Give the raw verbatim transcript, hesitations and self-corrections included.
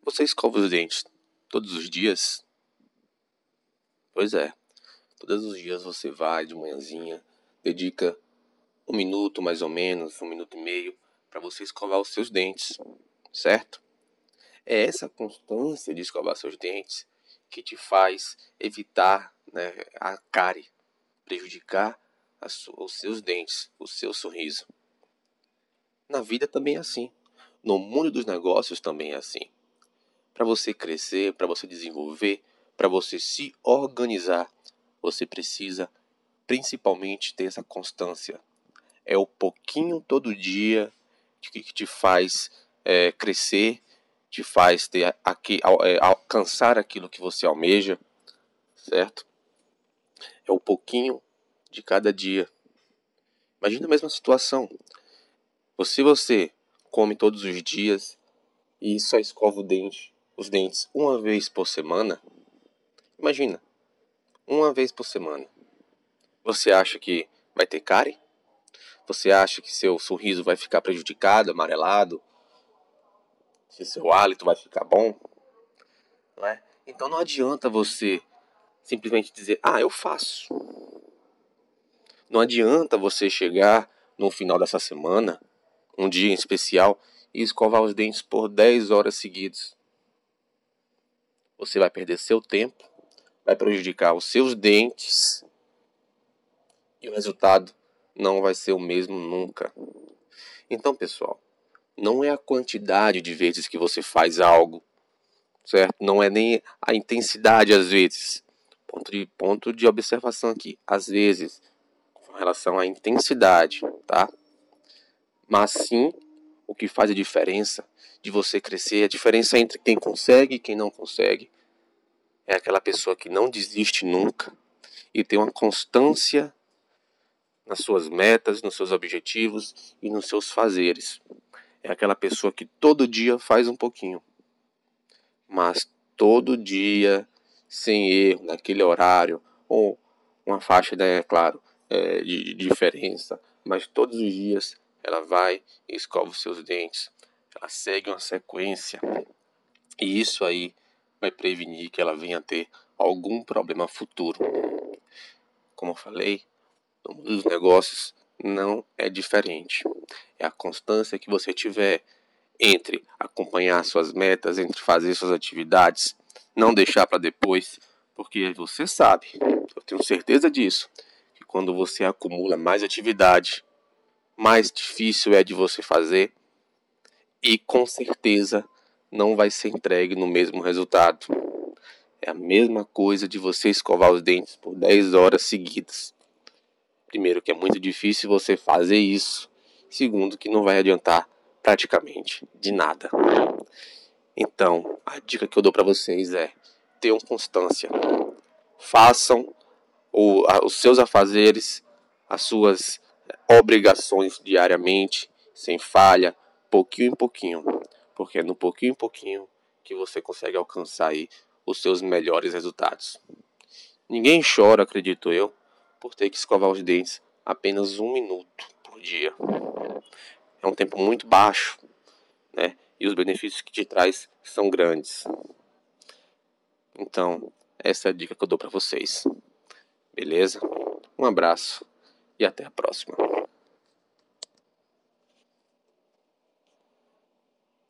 Você escova os dentes todos os dias? Pois é, todos os dias você vai de manhãzinha, dedica um minuto mais ou menos, um minuto e meio, para você escovar os seus dentes, certo? É essa constância de escovar seus dentes que te faz evitar, né, a cárie, prejudicar a su- os seus dentes, o seu sorriso. Na vida também é assim. No mundo dos negócios também é assim. Para você crescer, para você desenvolver, para você se organizar, você precisa principalmente ter essa constância. É o pouquinho todo dia que te faz é, crescer, te faz ter aqui, é, alcançar aquilo que você almeja, certo? É o pouquinho de cada dia. Imagina a mesma situação. Se você come todos os dias e só escova o dente, os dentes uma vez por semana, imagina, uma vez por semana. Você acha que vai ter cárie? Você acha que seu sorriso vai ficar prejudicado, amarelado? Se seu hálito vai ficar bom? Não é? Então não adianta você simplesmente dizer, ah, eu faço. Não adianta você chegar no final dessa semana, um dia em especial, e escovar os dentes por dez horas seguidas. Você vai perder seu tempo, vai prejudicar os seus dentes e o resultado não vai ser o mesmo nunca. Então, pessoal, não é a quantidade de vezes que você faz algo, certo? Não é nem a intensidade às vezes. Ponto de, ponto de observação aqui. Às vezes, com relação à intensidade, tá? Mas sim, o que faz a diferença de você crescer, a diferença entre quem consegue e quem não consegue, é aquela pessoa que não desiste nunca e tem uma constância nas suas metas, nos seus objetivos e nos seus fazeres. É aquela pessoa que todo dia faz um pouquinho, mas todo dia, sem erro, naquele horário, ou uma faixa, né, é claro, é, de, de diferença, mas todos os dias ela vai e escova os seus dentes, ela segue uma sequência, e isso aí vai prevenir que ela venha a ter algum problema futuro. Como eu falei, no mundo dos negócios não é diferente. É a constância que você tiver entre acompanhar suas metas, entre fazer suas atividades, não deixar para depois, porque você sabe, eu tenho certeza disso, que quando você acumula mais atividade, mais difícil é de você fazer e com certeza não vai ser entregue no mesmo resultado. É a mesma coisa de você escovar os dentes por dez horas seguidas. Primeiro, que é muito difícil você fazer isso. Segundo, que não vai adiantar praticamente de nada. Então, a dica que eu dou para vocês é: tenham constância. Façam o, a, os seus afazeres, as suas obrigações diariamente, sem falha, pouquinho em pouquinho. Porque é no pouquinho em pouquinho que você consegue alcançar aí os seus melhores resultados. Ninguém chora, acredito eu, por ter que escovar os dentes apenas um minuto por dia. É um tempo muito baixo, né? E os benefícios que te traz são grandes. Então, essa é a dica que eu dou para vocês. Beleza? Um abraço e até a próxima.